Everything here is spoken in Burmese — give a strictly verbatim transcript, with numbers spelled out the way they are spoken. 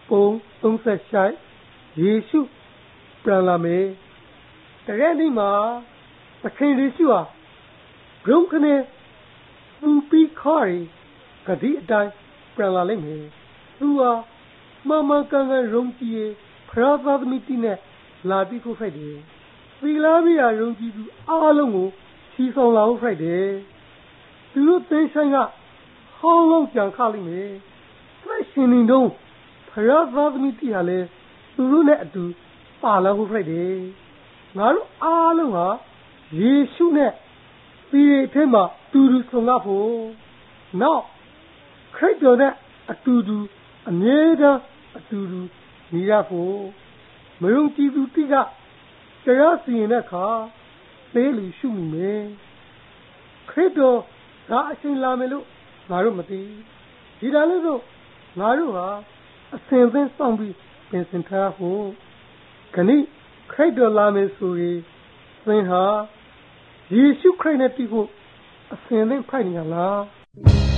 ပုံသုံးဆက်ရှိုက်ယေရှုပြန်လာမယ်တကယ်နေ့မှာသခင်ယေရှုဟာဘုံခနဲ့သူပြီးခေါ်ရီဂတိအတိုင်းပြန်လာလိမ့်မယ်သူဟာမမကန်ကန်ရုံးကြီးဖရာသသမီတိနဲ့လာပြီးခုဖိုက်တယ်သီလာမိယာရုံးကြီးသူအားလုံးကိုချီဆောင်လာဖို့ဖိုက်တယ်သူတို့သိဆိုင်ကဟောင်းလုံးကြံခလိမ့်မယ်ဆက်ရှင်နေတော့ဖရာသသမီတိဟာလည်းသူတို့နဲ့အတူပါလာဖို့ဖိုက်တယ်ငါတို့အားလုံးဟာယေရှုနဲ့ဒီအထက်မှာတူတူဆောင်ရဖို့နောက်ခရစ်တော်နဲ့အတူတူအမြဲတမ်းအတူတူနေရဖို့မယုံကြည်သူတိကတရားစီရင်တဲ့အခါသေးလူရှုမိမယ်ခရစ်တော်ကအချိန်လာမယ်လို့ငါတို့မသိဒီဒါလို့ဆိုငါတို့ဟာအစဉ်သင်းဆောင်ပြီးပြင်ဆင်ထားဖို့ခဏိခရစ်တော်လာမယ်ဆိုရင်သင်ဟာယေရှုခရစ်နဲ့တည်ဖို့အစဉ်သင်းဖိုက်နေရလား